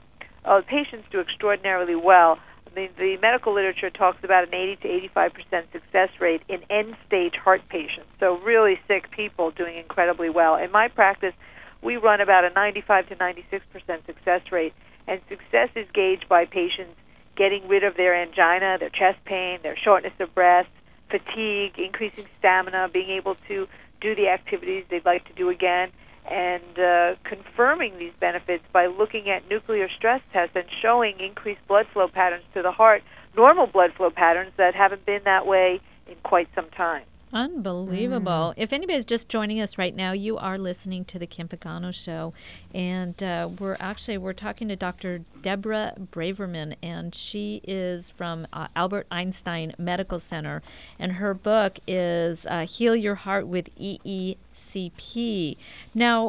Patients do extraordinarily well. The medical literature talks about an 80 to 85% success rate in end-stage heart patients, so really sick people doing incredibly well. In my practice, we run about a 95 to 96% success rate, and success is gauged by patients getting rid of their angina, their chest pain, their shortness of breath, fatigue, increasing stamina, being able to do the activities they'd like to do again, and confirming these benefits by looking at nuclear stress tests and showing increased blood flow patterns to the heart, normal blood flow patterns that haven't been that way in quite some time. Unbelievable. If anybody's just joining us right now, you are listening to the Kim Pagano Show, and we're talking to Dr. Deborah Braverman, and she is from Albert Einstein Medical Center, and her book is Heal Your Heart with EECP. EECP. Now,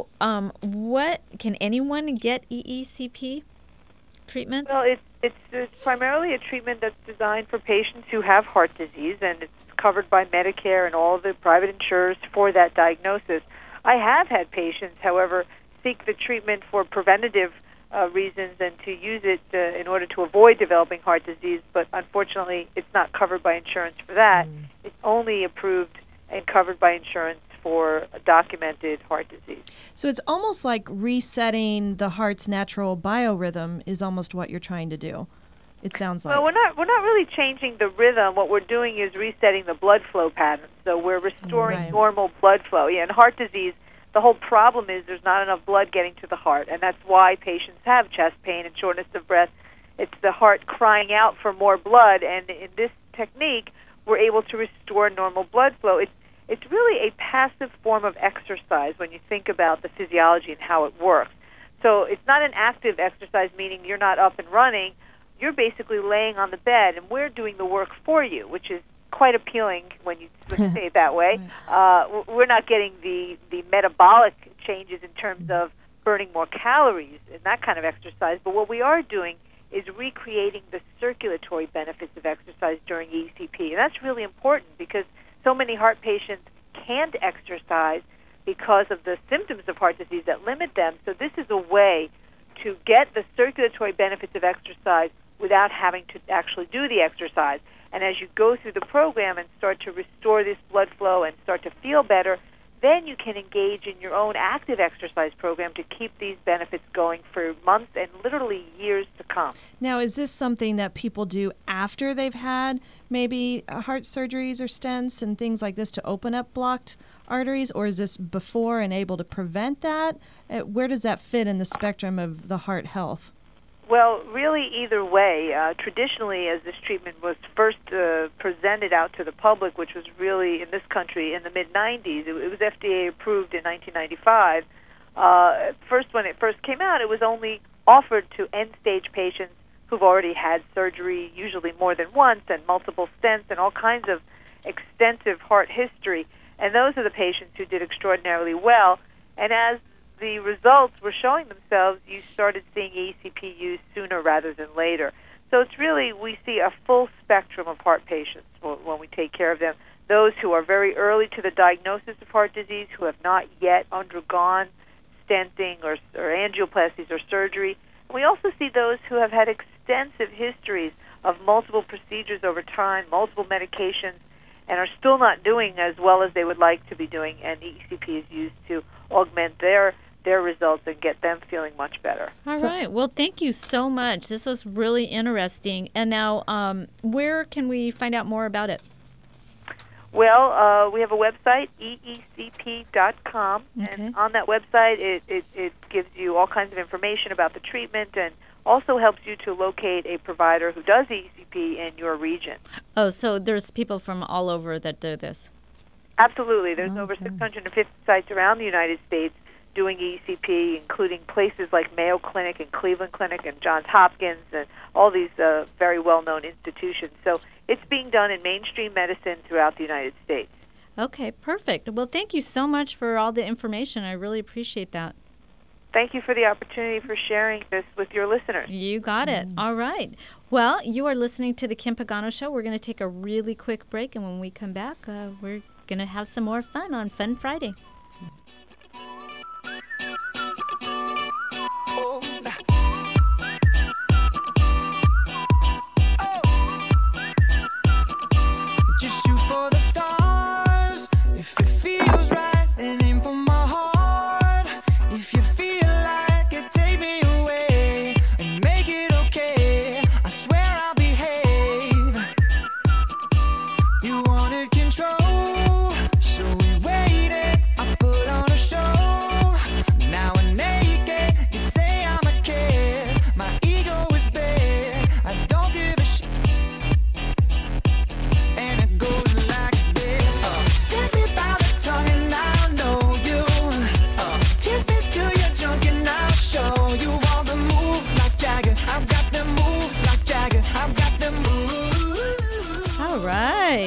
what can anyone get EECP treatments? Well, it's primarily a treatment that's designed for patients who have heart disease, and it's covered by Medicare and all the private insurers for that diagnosis. I have had patients, however, seek the treatment for preventative reasons and to use it in order to avoid developing heart disease, but unfortunately it's not covered by insurance for that. It's only approved and covered by insurance for documented heart disease. So it's almost like resetting the heart's natural biorhythm is almost what you're trying to do. It sounds like. Well, we're not really changing the rhythm. What we're doing is resetting the blood flow pattern. So we're restoring normal blood flow. Yeah, in heart disease, the whole problem is there's not enough blood getting to the heart, and that's why patients have chest pain and shortness of breath. It's the heart crying out for more blood, and in this technique, we're able to restore normal blood flow. It's really a passive form of exercise when you think about the physiology and how it works. So it's not an active exercise, meaning you're not up and running. You're basically laying on the bed, and we're doing the work for you, which is quite appealing when you say it that way. We're not getting the metabolic changes in terms of burning more calories and that kind of exercise, but what we are doing is recreating the circulatory benefits of exercise during ECP. And that's really important because so many heart patients can't exercise because of the symptoms of heart disease that limit them. So this is a way to get the circulatory benefits of exercise without having to actually do the exercise. And as you go through the program and start to restore this blood flow and start to feel better, then you can engage in your own active exercise program to keep these benefits going for months and literally years to come. Now, is this something that people do after they've had maybe heart surgeries or stents and things like this to open up blocked arteries, or is this before and able to prevent that? Where does that fit in the spectrum of the heart health? Well, really either way. Traditionally, as this treatment was first presented out to the public, which was really in this country in the mid-'90s, it was FDA approved in 1995. First, when it first came out, it was only offered to end-stage patients who've already had surgery, usually more than once, and multiple stents and all kinds of extensive heart history. And those are the patients who did extraordinarily well. And as the results were showing themselves, you started seeing ECP used sooner rather than later. So it's really, we see a full spectrum of heart patients when we take care of them. Those who are very early to the diagnosis of heart disease, who have not yet undergone stenting or angioplasties or surgery. And we also see those who have had extensive histories of multiple procedures over time, multiple medications, and are still not doing as well as they would like to be doing, and ECP is used to augment their results and get them feeling much better. All right. Well, thank you so much. This was really interesting. And now, where can we find out more about it? Well, we have a website, eecp.com, and on that website it gives you all kinds of information about the treatment and also helps you to locate a provider who does ECP in your region. Oh, so there's people from all over that do this? Absolutely. There's over 650 sites around the United States doing ECP, including places like Mayo Clinic and Cleveland Clinic and Johns Hopkins and all these very well-known institutions. So it's being done in mainstream medicine throughout the United States. Okay, perfect. Well, thank you so much for all the information. I really appreciate that. Thank you for the opportunity for sharing this with your listeners. You got it. All right. Well, you are listening to The Kim Pagano Show. We're going to take a really quick break, and when we come back, we're going to have some more fun on Fun Friday. Just shoot for the stars. If it feels right, then aim for my heart. If you feel like it, take me away and make it okay. I swear I'll behave. You wanted control, so we waited. I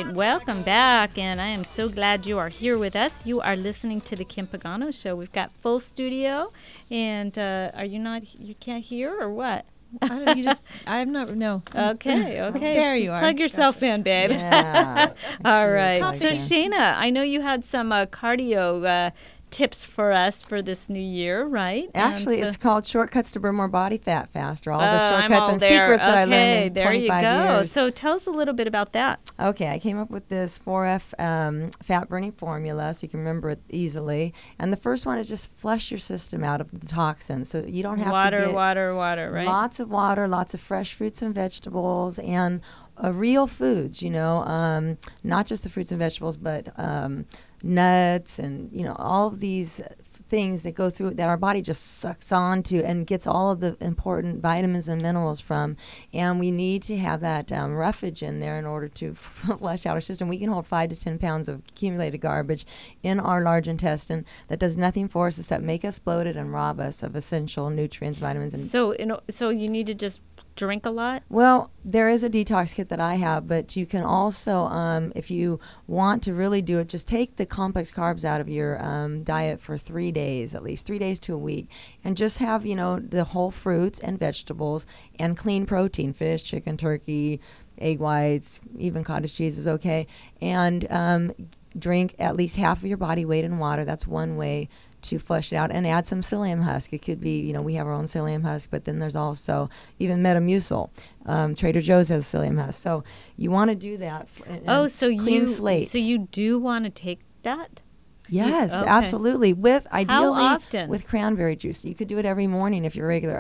Welcome back, and I am so glad you are here with us. You are listening to the Kim Pagano Show. We've got full studio, and are you not? You can't hear or what? I'm not. No. Okay. There you are. Plug yourself in, babe. Yeah. All right. Like So that. Shayna, I know you had some cardio tips for us for this new year, right? Actually, And it's called Shortcuts to Burn More Body Fat Faster. All the I'm shortcuts all and there. secrets that I Okay, learned in there 25 you go. years. So tell us a little bit about that. Okay, I came up with this 4F fat burning formula so you can remember it easily. And the first one is just flush your system out of the toxins. So you don't have to get water, right? lots of water, lots of fresh fruits and vegetables, and real foods, not just the fruits and vegetables, but nuts and, all of these things that go through that our body just sucks onto and gets all of the important vitamins and minerals from. And we need to have that roughage in there in order to flush out our system. We can hold 5 to 10 pounds of accumulated garbage in our large intestine that does nothing for us except make us bloated and rob us of essential nutrients, vitamins, and So you need to just drink a lot? Well, there is a detox kit that I have, but you can also, if you want to really do it, just take the complex carbs out of your diet for 3 days, at least 3 days to a week, and just have, the whole fruits and vegetables and clean protein, fish, chicken, turkey, egg whites, even cottage cheese is okay, and drink at least half of your body weight in water. That's one way to flush it out, and add some psyllium husk. It could be, we have our own psyllium husk, but then there's also even Metamucil. Trader Joe's has psyllium husk. So you want to do that. Clean slate. So you do want to take that? Yes, Okay. absolutely. Ideally How often? with cranberry juice. You could do it every morning if you're regular.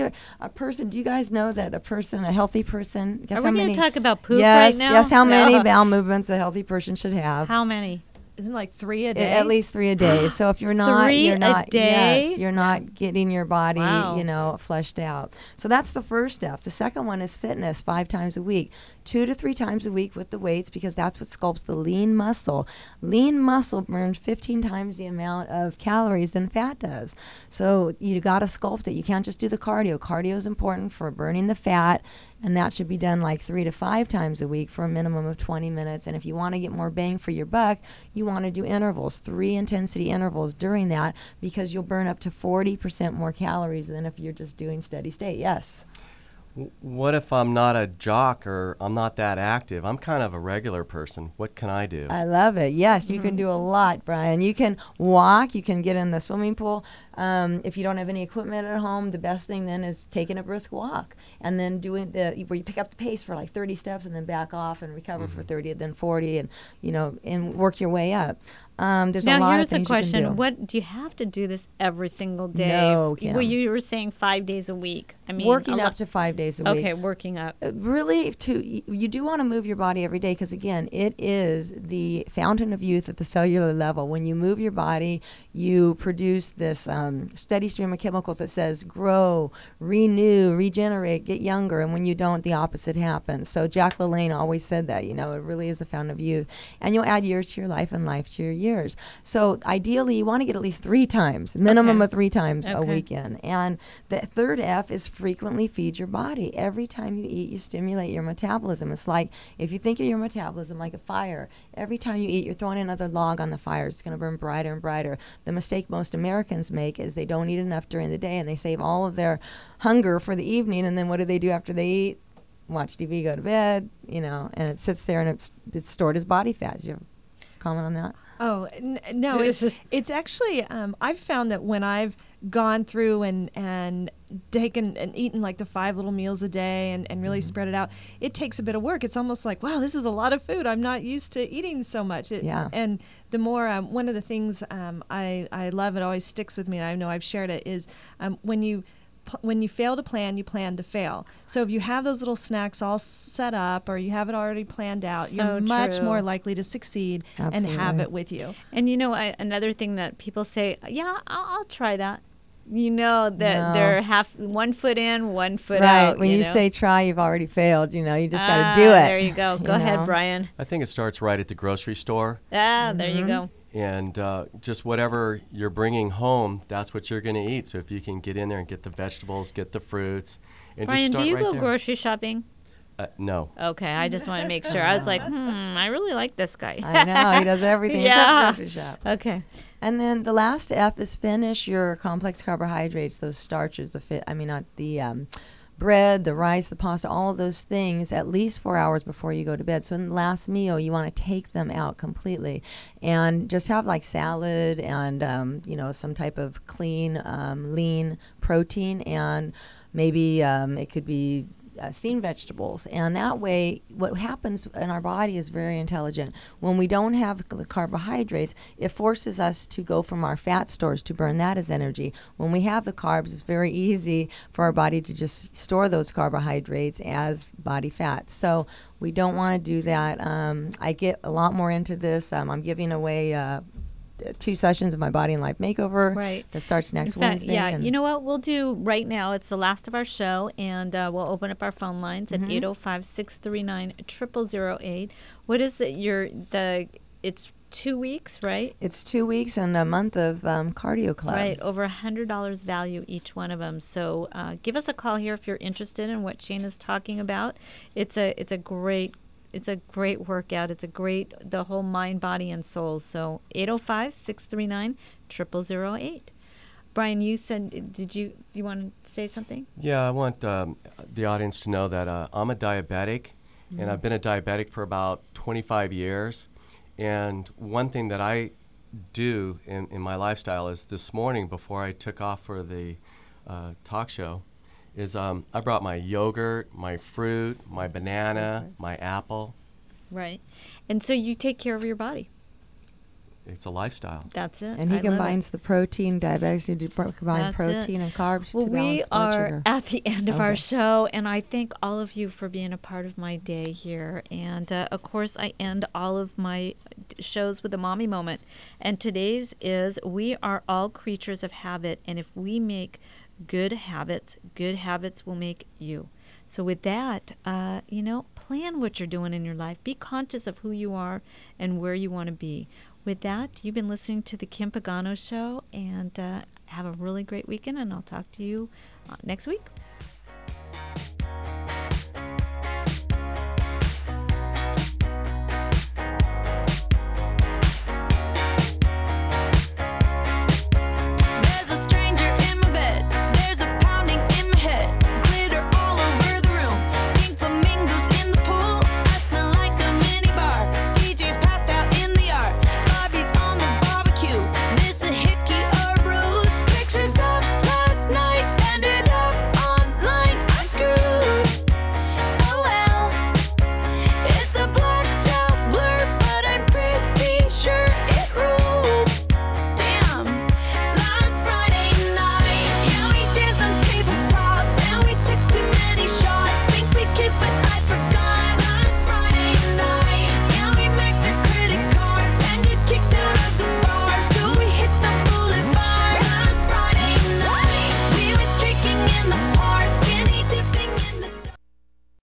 A person. Do you guys know that a healthy person? Guess Are how we going many? to talk about poop yes, right now? Guess how many bowel movements a healthy person should have? How many? Isn't it like 3 a day? At least 3 a day. So if you're not, 3 you're not, a day? yes, you're not getting your body, Wow. fleshed out. So that's the first step. The second one is fitness 5 times a week, 2 to 3 times a week with the weights, because that's what sculpts the lean muscle. Lean muscle burns 15 times the amount of calories than fat does. So you got to sculpt it. You can't just do the cardio. Cardio is important for burning the fat, and that should be done like 3 to 5 times a week for a minimum of 20 minutes. And if you want to get more bang for your buck, you want to do intervals, 3 intensity intervals during that, because you'll burn up to 40% more calories than if you're just doing steady state. Yes. What if I'm not a jock or I'm not that active? I'm kind of a regular person. What can I do? I love it. Yes, you can do a lot, Brian. You can walk. You can get in the swimming pool. If you don't have any equipment at home, the best thing then is taking a brisk walk and then doing where you pick up the pace for like 30 steps and then back off and recover for 30 and then 40 and, and work your way up. There's a lot of things question. you can do. What do you have to do this every single day? No, Kim. Well, you were saying 5 days a week. I mean, working up to 5 days a week. Okay, working up. Really, you do want to move your body every day because, again, it is the fountain of youth at the cellular level. When you move your body, you produce this steady stream of chemicals that says grow, renew, regenerate, get younger. And when you don't, the opposite happens. So Jack LaLanne always said that, it really is the fountain of youth. And you'll add years to your life and life to your years. So ideally, you want to get at least 3 times, minimum of 3 times a weekend. And the third F is frequently feed your body. Every time you eat, you stimulate your metabolism. It's like, if you think of your metabolism like a fire, every time you eat, you're throwing another log on the fire. It's going to burn brighter and brighter. The mistake most Americans make is they don't eat enough during the day and they save all of their hunger for the evening. And then what do after they eat? Watch TV, go to bed, and it sits there and it's stored as body fat. Do you have a comment on that? Oh, no, it's actually, I've found that when I've gone through and taken and eaten like the 5 little meals a day and really spread it out, it takes a bit of work. It's almost like, wow, this is a lot of food. I'm not used to eating so much. And the more, one of the things I love, it always sticks with me, and I know I've shared it, is when you fail to plan, you plan to fail. So if you have those little snacks all set up or you have it already planned out, you're much more likely to succeed and have it with you. And another thing that people say, yeah, I'll try that. They're 1 foot in, 1 foot out. Right. When you say try, you've already failed. You just got to do it. There you go. Go ahead, Brian. I think it starts right at the grocery store. There you go. And just whatever you're bringing home, that's what you're going to eat. So if you can get in there and get the vegetables, get the fruits, and Brian, just start do you right go there. grocery shopping? No. Okay, I just want to make sure. I was like, I really like this guy. I know, he does everything Yeah. except grocery shop. Okay. And then the last F is finish your complex carbohydrates, those starches, not the bread, the rice, the pasta, all of those things at least 4 hours before you go to bed. So in the last meal, you want to take them out completely and just have like salad and, some type of clean, lean protein, and maybe it could be steamed vegetables. And that way, what happens in our body is very intelligent. When we don't have the carbohydrates, it forces us to go from our fat stores to burn that as energy. When we have the carbs, it's very easy for our body to just store those carbohydrates as body fat. So we don't want to do that. I get a lot more into this. I'm giving away 2 sessions of my Body and Life Makeover that starts next Wednesday. Yeah, you know what we'll do right now? It's the last of our show, and we'll open up our phone lines at 805-639-0008. What is it? It's 2 weeks, right? It's 2 weeks and a month of cardio club. Right, over $100 value each one of them. So give us a call here if you're interested in what Shana's talking about. It's a great workout. It's the whole mind, body, and soul. So 805-639-0008. Brian, you said, you want to say something? Yeah, I want the audience to know that I'm a diabetic, and I've been a diabetic for about 25 years. And one thing that I do in my lifestyle is this morning before I took off for the talk show, is I brought my yogurt, my fruit, my banana, my apple. Right. And so you take care of your body. It's a lifestyle. That's it. And he combines the protein. Diabetics need to combine protein and carbs to balance blood sugar. We are at the end of our show, and I thank all of you for being a part of my day here. And, of course, I end all of my shows with a mommy moment. And today's is, we are all creatures of habit, and if we make good habits will make you. So with that, plan what you're doing in your life. Be conscious of who you are and where you want to be. With that, you've been listening to the Kim Pagano Show, and have a really great weekend, and I'll talk to you next week.